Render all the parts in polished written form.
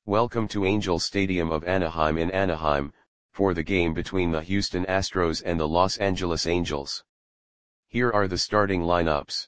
Welcome to Angels Stadium of Anaheim in Anaheim, for the game between the Houston Astros and the Los Angeles Angels. Here are the starting lineups.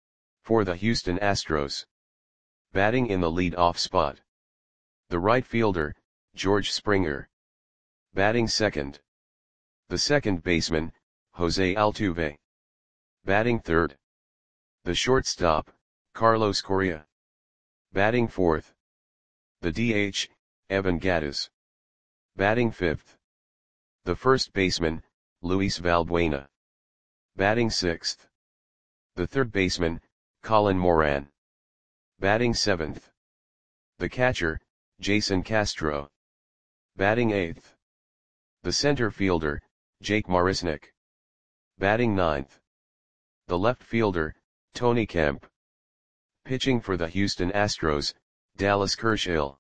For the Houston Astros. Batting in the lead-off spot. The right fielder, George Springer. Batting second. The second baseman, Jose Altuve. Batting third. The shortstop, Carlos Correa. Batting fourth. The DH, Evan Gattis. Batting fifth. The first baseman, Luis Valbuena. Batting sixth. The third baseman, Colin Moran. Batting seventh. The catcher, Jason Castro. Batting eighth. The center fielder, Jake Marisnick. Batting ninth. The left fielder, Tony Kemp. Pitching for the Houston Astros, Dallas Kershaw.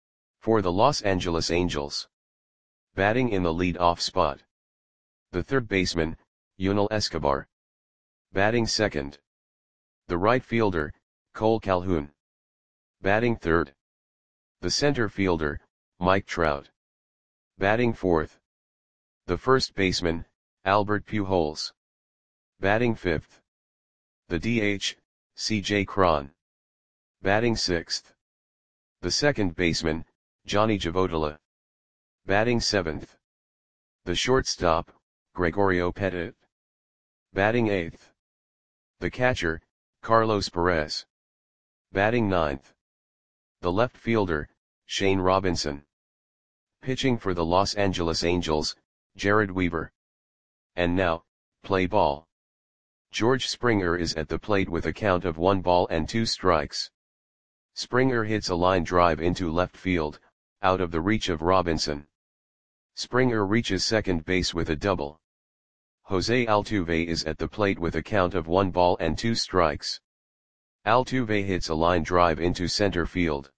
For the Los Angeles Angels. Batting in the lead-off spot. The third baseman, Yunel Escobar. Batting second. The right fielder, Cole Calhoun. Batting third. The center fielder, Mike Trout. Batting fourth. The first baseman, Albert Pujols. Batting fifth. The DH, C.J. Cron. Batting sixth. The second baseman, Johnny Givottola. Batting seventh. The shortstop, Gregorio Petit. Batting eighth. The catcher, Carlos Perez. Batting ninth. The left fielder, Shane Robinson. Pitching for the Los Angeles Angels, Jared Weaver. And now, play ball. George Springer is at the plate with a count of 1-2 strikes. Springer hits a line drive into left field, out of the reach of Robinson. Springer reaches second base with a double. Jose Altuve is at the plate with a count of 1-2 strikes. Altuve hits a line drive into center field.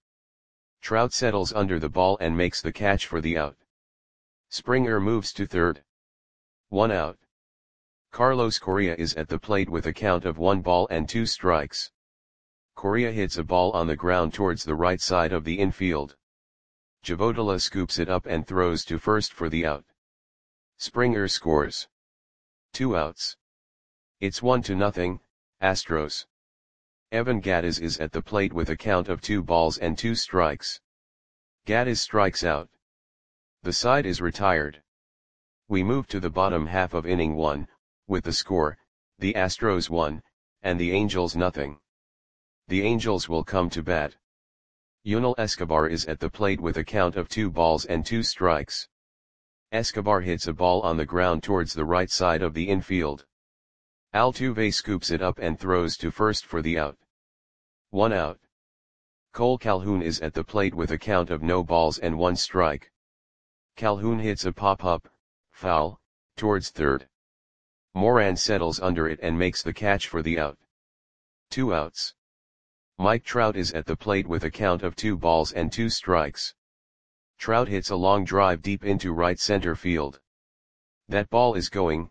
Trout settles under the ball and makes the catch for the out. Springer moves to third. 1 out. Carlos Correa is at the plate with a count of 1-2 strikes. Correa hits a ball on the ground towards the right side of the infield. Givottola scoops it up and throws to first for the out. Springer scores. 2 outs. It's 1-0, Astros. Evan Gattis is at the plate with a count of 2-2 strikes. Gattis strikes out. The side is retired. We move to the bottom half of inning 1, with the score, the Astros 1, and the Angels 0. The Angels will come to bat. Yunel Escobar is at the plate with a count of 2-2 strikes. Escobar hits a ball on the ground towards the right side of the infield. Altuve scoops it up and throws to first for the out. 1 out. Cole Calhoun is at the plate with a count of 0-1 strike. Calhoun hits a pop-up, foul, towards third. Moran settles under it and makes the catch for the out. 2 outs. Mike Trout is at the plate with a count of 2-2 strikes. Trout hits a long drive deep into right center field. That ball is gone.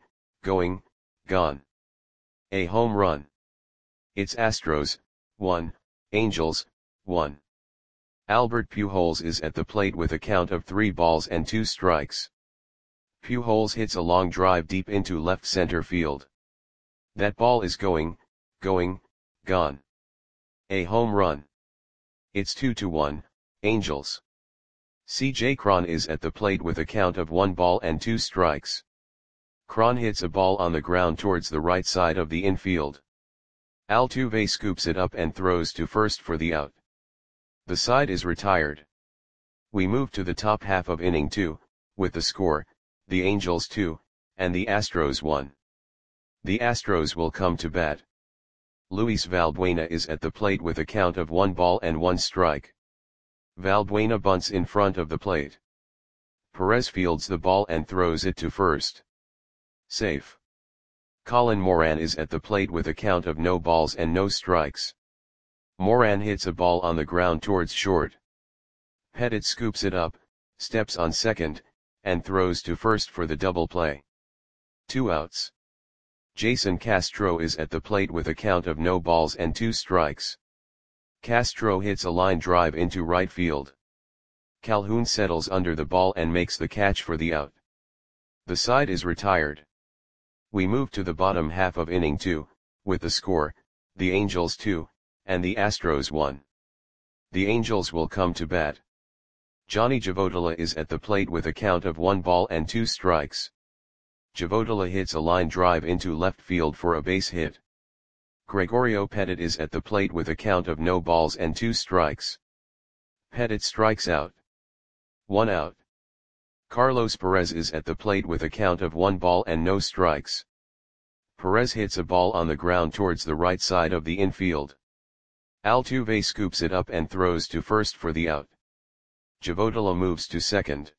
A home run. It's Astros, 1, Angels, 1. Albert Pujols is at the plate with a count of 3-2 strikes. Pujols hits a long drive deep into left center field. That ball is gone. A home run. It's 2-1, Angels. C.J. Cron is at the plate with a count of 1-2 strikes. Cron hits a ball on the ground towards the right side of the infield. Altuve scoops it up and throws to first for the out. The side is retired. We move to the top half of inning 2, with the score, the Angels 2, and the Astros 1. The Astros will come to bat. Luis Valbuena is at the plate with a count of 1-1 strike. Valbuena bunts in front of the plate. Perez fields the ball and throws it to first. Safe. Colin Moran is at the plate with a count of 0 strikes. Moran hits a ball on the ground towards short. Petit scoops it up, steps on second, and throws to first for the double play. 2 outs. Jason Castro is at the plate with a count of 0-2 strikes. Castro hits a line drive into right field. Calhoun settles under the ball and makes the catch for the out. The side is retired. We move to the bottom half of inning 2, with the score, the Angels 2, and the Astros 1. The Angels will come to bat. Johnny Javotila is at the plate with a count of 1 ball and 2 strikes. Javotila hits a line drive into left field for a base hit. Gregorio Petit is at the plate with a count of no balls and 2 strikes. Petit strikes out. 1 out. Carlos Perez is at the plate with a count of 1 ball and no strikes. Perez hits a ball on the ground towards the right side of the infield. Altuve scoops it up and throws to first for the out. Javotila moves to second.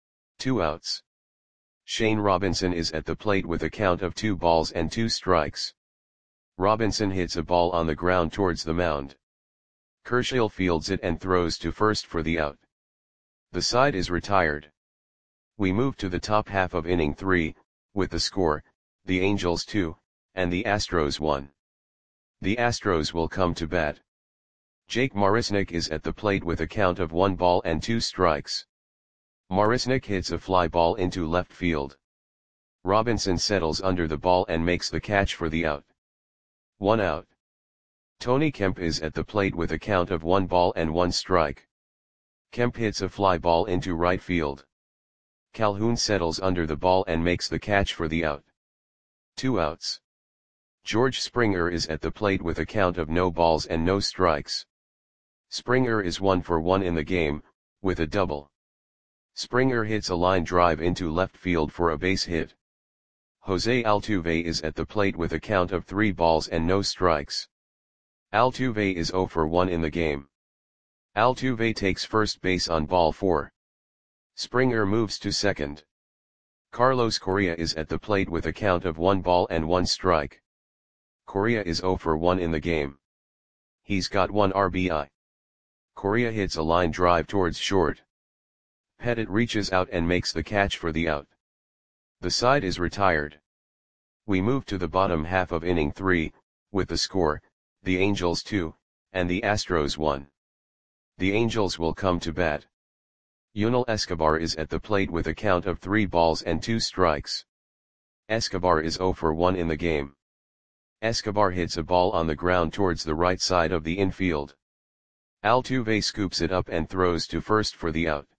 2 outs. Shane Robinson is at the plate with a count of 2 balls and 2 strikes. Robinson hits a ball on the ground towards the mound. Kershaw fields it and throws to first for the out. The side is retired. We move to the top half of inning 3, with the score, the Angels 2, and the Astros 1. The Astros will come to bat. Jake Marisnick is at the plate with a count of 1 ball and 2 strikes. Marisnick hits a fly ball into left field. Robinson settles under the ball and makes the catch for the out. 1 out. Tony Kemp is at the plate with a count of 1 ball and 1 strike. Kemp hits a fly ball into right field. Calhoun settles under the ball and makes the catch for the out. 2 outs. George Springer is at the plate with a count of no balls and no strikes. Springer is 1 for 1 in the game, with a double. Springer hits a line drive into left field for a base hit. Jose Altuve is at the plate with a count of 3 balls and no strikes. Altuve is 0 for 1 in the game. Altuve takes first base on ball 4. Springer moves to second. Carlos Correa is at the plate with a count of 1 ball and 1 strike. Correa is 0 for 1 in the game. He's got 1 RBI. Correa hits a line drive towards short. Petit reaches out and makes the catch for the out. The side is retired. We move to the bottom half of inning 3, with the score, the Angels 2, and the Astros 1. The Angels will come to bat. Yunel Escobar is at the plate with a count of 3 balls and 2 strikes. Escobar is 0 for 1 in the game. Escobar hits a ball on the ground towards the right side of the infield. Altuve scoops it up and throws to first for the out.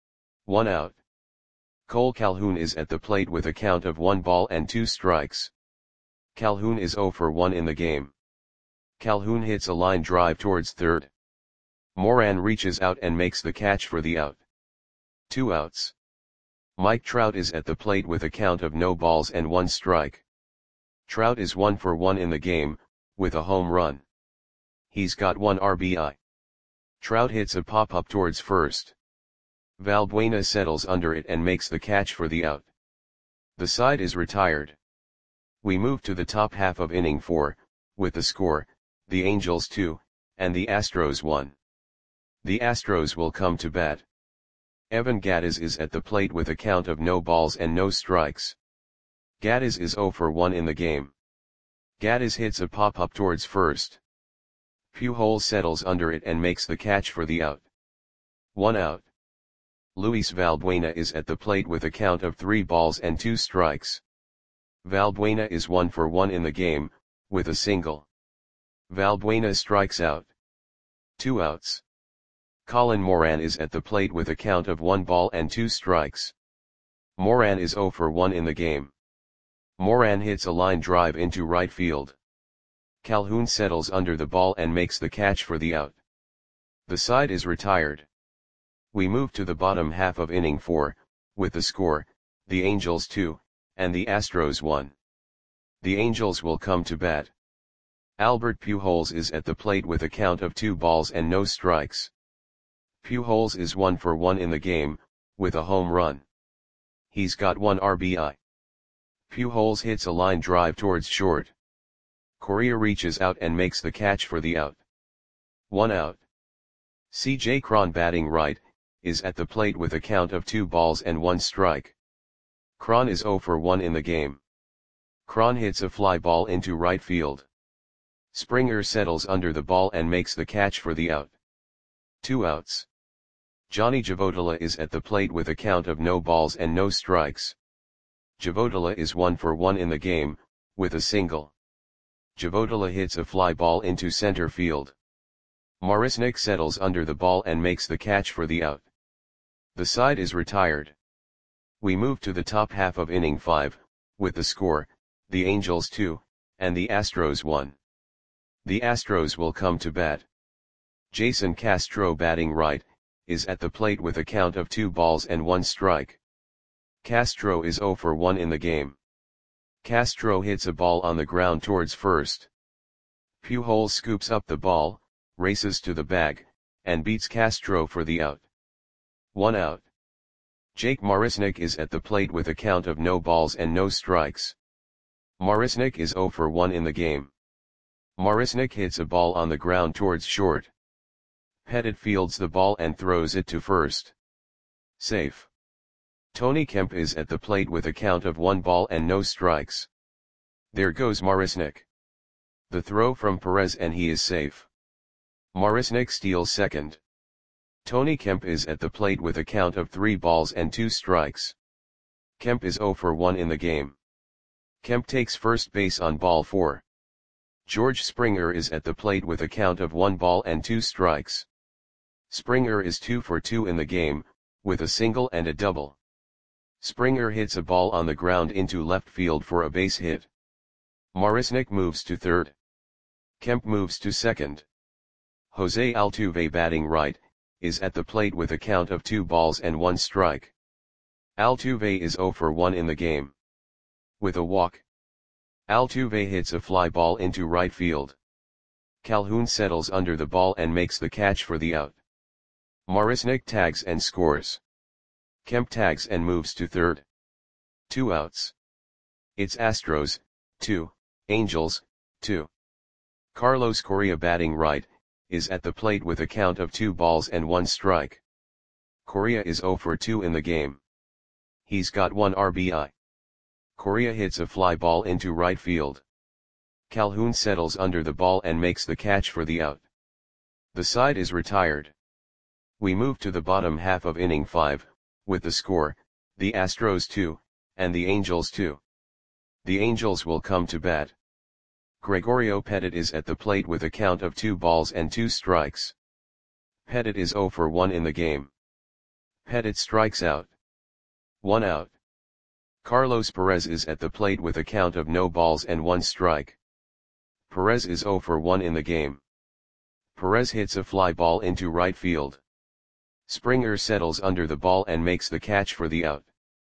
1 out. Cole Calhoun is at the plate with a count of 1 ball and 2 strikes. Calhoun is 0 for 1 in the game. Calhoun hits a line drive towards third. Moran reaches out and makes the catch for the out. 2 outs. Mike Trout is at the plate with a count of no balls and 1 strike. Trout is 1 for 1 in the game, with a home run. He's got 1 RBI. Trout hits a pop-up towards first. Valbuena settles under it and makes the catch for the out. The side is retired. We move to the top half of inning 4, with the score, the Angels 2, and the Astros 1. The Astros will come to bat. Evan Gattis is at the plate with a count of no balls and no strikes. Gattis is 0 for 1 in the game. Gattis hits a pop-up towards first. Pujols settles under it and makes the catch for the out. 1 out. Luis Valbuena is at the plate with a count of 3 balls and 2 strikes. Valbuena is 1 for 1 in the game, with a single. Valbuena strikes out. 2 outs. Colin Moran is at the plate with a count of 1 ball and 2 strikes. Moran is 0 for 1 in the game. Moran hits a line drive into right field. Calhoun settles under the ball and makes the catch for the out. The side is retired. We move to the bottom half of inning 4, with the score, the Angels 2, and the Astros 1. The Angels will come to bat. Albert Pujols is at the plate with a count of 2 balls and no strikes. Pujols is 1 for 1 in the game, with a home run. He's got 1 RBI. Pujols hits a line drive towards short. Correa reaches out and makes the catch for the out. 1 out. C.J. Cron batting right, is at the plate with a count of 2 balls and 1 strike. Cron is 0 for 1 in the game. Cron hits a fly ball into right field. Springer settles under the ball and makes the catch for the out. 2 outs. Johnny Javotola is at the plate with a count of no balls and no strikes. Javotola is 1 for 1 in the game, with a single. Javotola hits a fly ball into center field. Marisnick settles under the ball and makes the catch for the out. The side is retired. We move to the top half of inning 5, with the score, the Angels 2, and the Astros 1. The Astros will come to bat. Jason Castro, batting right, is at the plate with a count of 2 balls and 1 strike. Castro is 0 for 1 in the game. Castro hits a ball on the ground towards first. Pujols scoops up the ball, races to the bag, and beats Castro for the out. 1 out. Jake Marisnick is at the plate with a count of no balls and no strikes. Marisnick is 0 for 1 in the game. Marisnick hits a ball on the ground towards short. Pettit fields the ball and throws it to first. Safe. Tony Kemp is at the plate with a count of 1 ball and no strikes. There goes Marisnick. The throw from Perez and he is safe. Marisnick steals second. Tony Kemp is at the plate with a count of 3 balls and 2 strikes. Kemp is 0 for 1 in the game. Kemp takes first base on ball 4. George Springer is at the plate with a count of 1 ball and 2 strikes. Springer is 2 for 2 in the game, with a single and a double. Springer hits a ball on the ground into left field for a base hit. Marisnick moves to third. Kemp moves to second. Jose Altuve, batting right, is at the plate with a count of 2 balls and 1 strike. Altuve is 0 for 1 in the game. With a walk, Altuve hits a fly ball into right field. Calhoun settles under the ball and makes the catch for the out. Marisnick tags and scores. Kemp tags and moves to third. 2 outs. It's Astros, 2, Angels, 2. Carlos Correa, batting right, is at the plate with a count of 2 balls and 1 strike. Correa is 0 for 2 in the game. He's got 1 RBI. Correa hits a fly ball into right field. Calhoun settles under the ball and makes the catch for the out. The side is retired. We move to the bottom half of inning 5, with the score, the Astros 2, and the Angels 2. The Angels will come to bat. Gregorio Pettit is at the plate with a count of 2 balls and 2 strikes. Pettit is 0 for 1 in the game. Pettit strikes out. 1 out. Carlos Perez is at the plate with a count of no balls and 1 strike. Perez is 0 for 1 in the game. Perez hits a fly ball into right field. Springer settles under the ball and makes the catch for the out.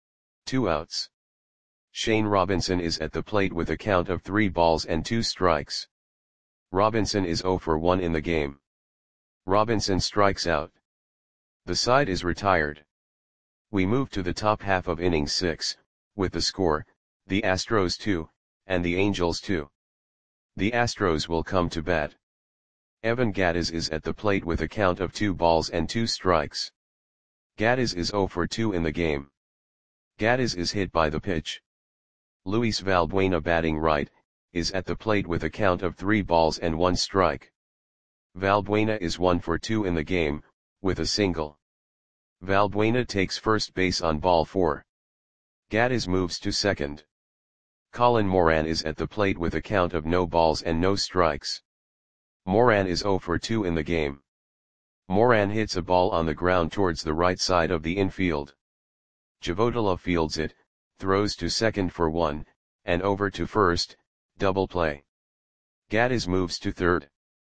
2 outs. Shane Robinson is at the plate with a count of 3 balls and 2 strikes. Robinson is 0 for 1 in the game. Robinson strikes out. The side is retired. We move to the top half of inning 6, with the score, the Astros 2, and the Angels 2. The Astros will come to bat. Evan Gattis is at the plate with a count of 2 balls and 2 strikes. Gattis is 0 for 2 in the game. Gattis is hit by the pitch. Luis Valbuena, batting right, is at the plate with a count of 3 balls and 1 strike. Valbuena is 1 for 2 in the game, with a single. Valbuena takes first base on ball 4. Gattis moves to second. Colin Moran is at the plate with a count of no balls and no strikes. Moran is 0 for 2 in the game. Moran hits a ball on the ground towards the right side of the infield. Javotola fields it, throws to second for 1, and over to first, double play. Gattis moves to third.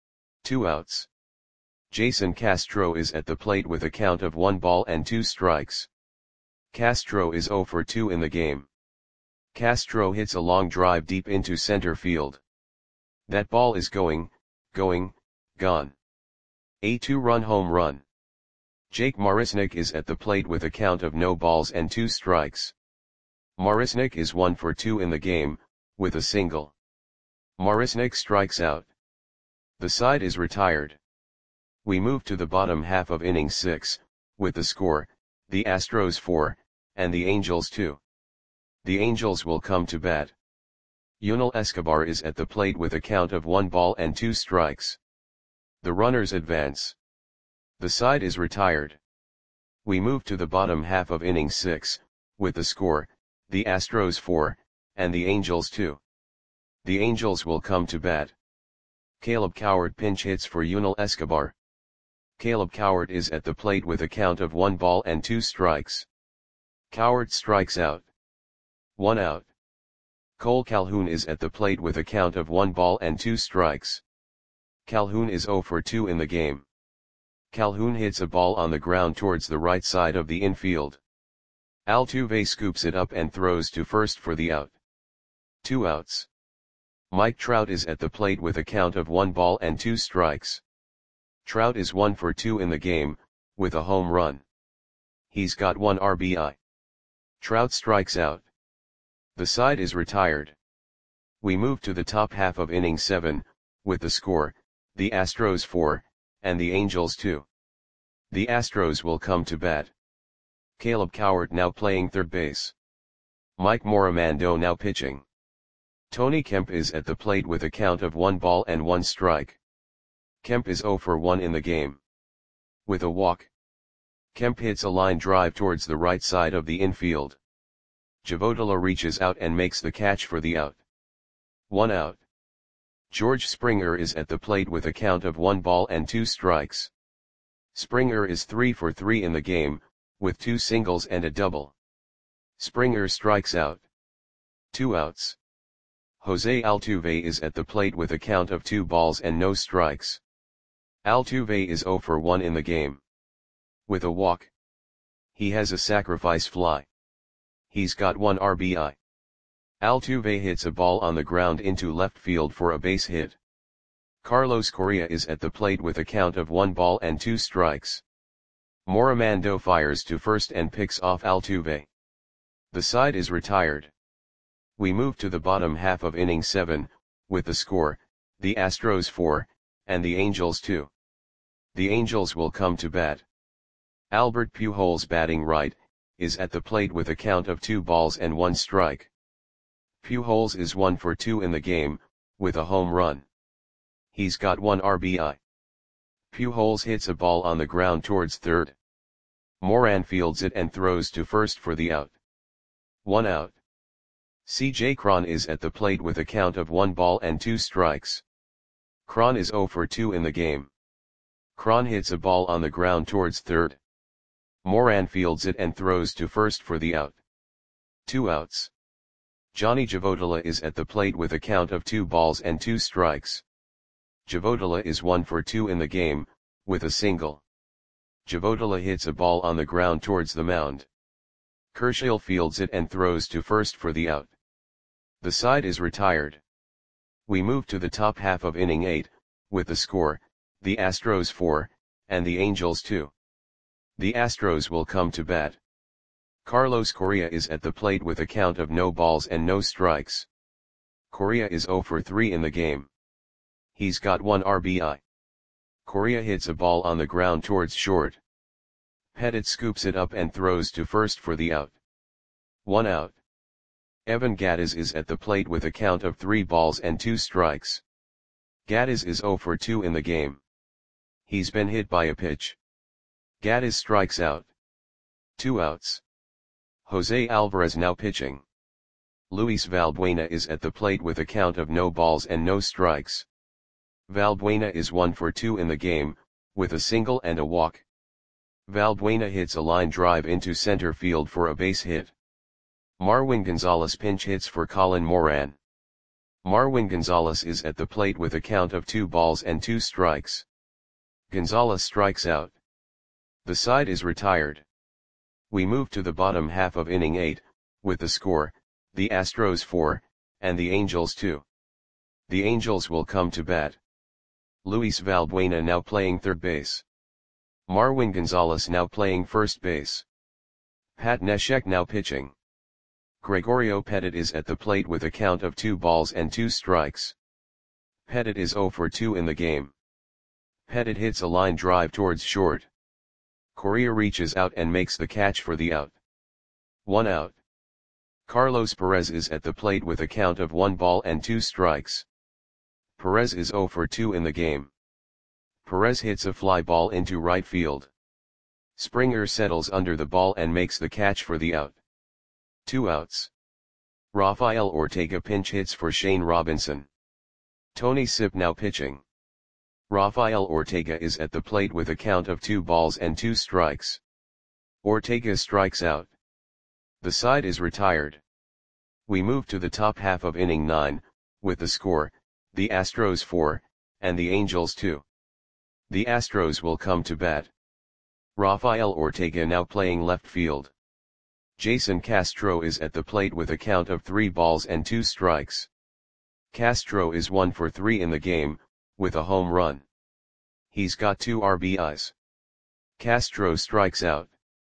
2 outs. Jason Castro is at the plate with a count of 1 ball and 2 strikes. Castro is 0 for 2 in the game. Castro hits a long drive deep into center field. That ball is gone. A 2-run home run. Jake Marisnick is at the plate with a count of no balls and 2 strikes. Marisnick is 1 for 2 in the game, with a single. Marisnick strikes out. The side is retired. We move to the bottom half of inning 6, with the score, the Astros 4, and the Angels 2. The Angels will come to bat. Yunel Escobar is at the plate with a count of 1 ball and 2 strikes. The runners advance. The side is retired. We move to the bottom half of inning 6, with the score, the Astros 4, and the Angels 2. The Angels will come to bat. Caleb Cowart pinch hits for Yunel Escobar. Caleb Cowart is at the plate with a count of 1 ball and 2 strikes. Cowart strikes out. 1 out. Cole Calhoun is at the plate with a count of 1 ball and 2 strikes. Calhoun is 0 for 2 in the game. Calhoun hits a ball on the ground towards the right side of the infield. Altuve scoops it up and throws to first for the out. 2 outs. Mike Trout is at the plate with a count of 1 ball and 2 strikes. Trout is 1 for 2 in the game, with a home run. He's got 1 RBI. Trout strikes out. The side is retired. We move to the top half of inning 7, with the score, the Astros 4, and the Angels 2. The Astros will come to bat. Caleb Cowart now playing third base. Mike Morimando now pitching. Tony Kemp is at the plate with a count of 1 ball and 1 strike. Kemp is 0 for 1 in the game. With a walk, Kemp hits a line drive towards the right side of the infield. Javodala reaches out and makes the catch for the out. 1 out. George Springer is at the plate with a count of 1 ball and 2 strikes. Springer is 3 for 3 in the game, with 2 singles and a double. Springer strikes out. 2 outs. Jose Altuve is at the plate with a count of 2 balls and no strikes. Altuve is 0 for 1 in the game. With a walk, he has a sacrifice fly. He's got 1 RBI. Altuve hits a ball on the ground into left field for a base hit. Carlos Correa is at the plate with a count of 1 ball and 2 strikes. Morimando fires to first and picks off Altuve. The side is retired. We move to the bottom half of inning 7, with the score, the Astros 4, and the Angels 2. The Angels will come to bat. Albert Pujols batting right, is at the plate with a count of 2 balls and 1 strike. Pujols is 1 for 2 in the game, with a home run. He's got 1 RBI. Pujols hits a ball on the ground towards third. Moran fields it and throws to first for the out. 1 out. C.J. Cron is at the plate with a count of 1 ball and 2 strikes. Cron is 0 for 2 in the game. Cron hits a ball on the ground towards third. Moran fields it and throws to first for the out. 2 outs. Johnny Javodala is at the plate with a count of 2 balls and 2 strikes. Javodala is 1 for 2 in the game, with a single. Javodala hits a ball on the ground towards the mound. Kershaw fields it and throws to first for the out. The side is retired. We move to the top half of inning 8, with the score, the Astros 4, and the Angels 2. The Astros will come to bat. Carlos Correa is at the plate with a count of no balls and no strikes. Correa is 0 for 3 in the game. He's got 1 RBI. Correa hits a ball on the ground towards short. Pettit scoops it up and throws to first for the out. 1 out. Evan Gattis is at the plate with a count of 3 balls and 2 strikes. Gattis is 0 for 2 in the game. He's been hit by a pitch. Gattis strikes out. 2 outs. Jose Alvarez now pitching. Luis Valbuena is at the plate with a count of no balls and no strikes. Valbuena is 1 for 2 in the game, with a single and a walk. Valbuena hits a line drive into center field for a base hit. Marwin Gonzalez pinch hits for Colin Moran. Marwin Gonzalez is at the plate with a count of 2 balls and 2 strikes. Gonzalez strikes out. The side is retired. We move to the bottom half of inning 8, with the score, the Astros 4, and the Angels 2. The Angels will come to bat. Luis Valbuena now playing third base. Marwin Gonzalez now playing first base. Pat Neshek now pitching. Gregorio Pettit is at the plate with a count of 2 balls and 2 strikes. Pettit is 0 for 2 in the game. Pettit hits a line drive towards short. Correa reaches out and makes the catch for the out. 1 out. Carlos Perez is at the plate with a count of 1 ball and 2 strikes. Perez is 0 for 2 in the game. Perez hits a fly ball into right field. Springer settles under the ball and makes the catch for the out. 2 outs. Rafael Ortega pinch hits for Shane Robinson. Tony Sipp now pitching. Rafael Ortega is at the plate with a count of 2 balls and 2 strikes. Ortega strikes out. The side is retired. We move to the top half of inning 9, with the score, the Astros 4, and the Angels 2. The Astros will come to bat. Rafael Ortega now playing left field. Jason Castro is at the plate with a count of 3 balls and 2 strikes. Castro is 1 for 3 in the game, with a home run. He's got 2 RBIs. Castro strikes out.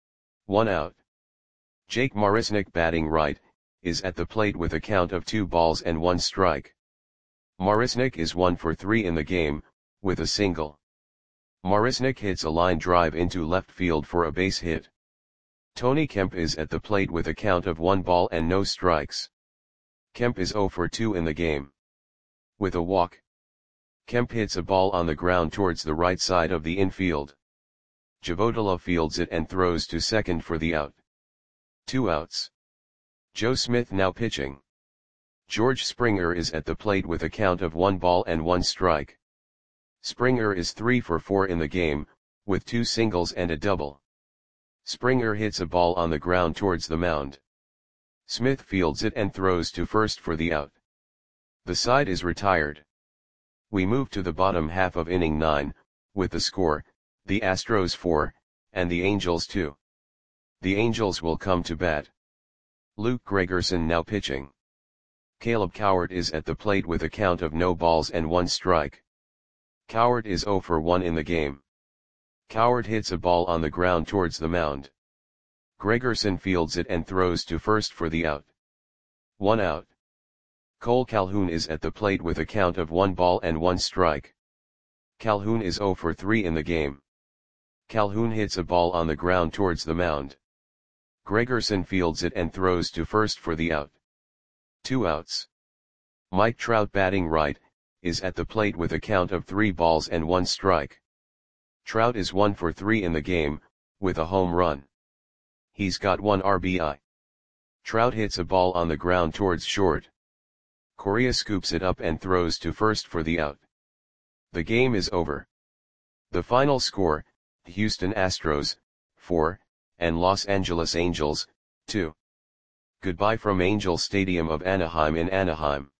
1 out. Jake Marisnick batting right, is at the plate with a count of 2 balls and 1 strike. Marisnick is 1 for 3 in the game, with a single. Marisnick hits a line drive into left field for a base hit. Tony Kemp is at the plate with a count of 1 ball and no strikes. Kemp is 0 for 2 in the game. With a walk. Kemp hits a ball on the ground towards the right side of the infield. Javodala fields it and throws to second for the out. 2 outs. Joe Smith now pitching. George Springer is at the plate with a count of 1 ball and 1 strike. Springer is 3 for 4 in the game, with 2 singles and a double. Springer hits a ball on the ground towards the mound. Smith fields it and throws to first for the out. The side is retired. We move to the bottom half of inning 9, with the score, the Astros 4, and the Angels 2. The Angels will come to bat. Luke Gregerson now pitching. Caleb Cowart is at the plate with a count of no balls and 1 strike. Cowart is 0 for 1 in the game. Cowart hits a ball on the ground towards the mound. Gregerson fields it and throws to first for the out. 1 out. Cole Calhoun is at the plate with a count of 1 ball and 1 strike. Calhoun is 0 for 3 in the game. Calhoun hits a ball on the ground towards the mound. Gregerson fields it and throws to first for the out. 2 outs. Mike Trout batting right, is at the plate with a count of 3 balls and 1 strike. Trout is 1 for 3 in the game, with a home run. He's got 1 RBI. Trout hits a ball on the ground towards short. Correa scoops it up and throws to first for the out. The game is over. The final score, Houston Astros, 4, and Los Angeles Angels, 2. Goodbye from Angel Stadium of Anaheim in Anaheim.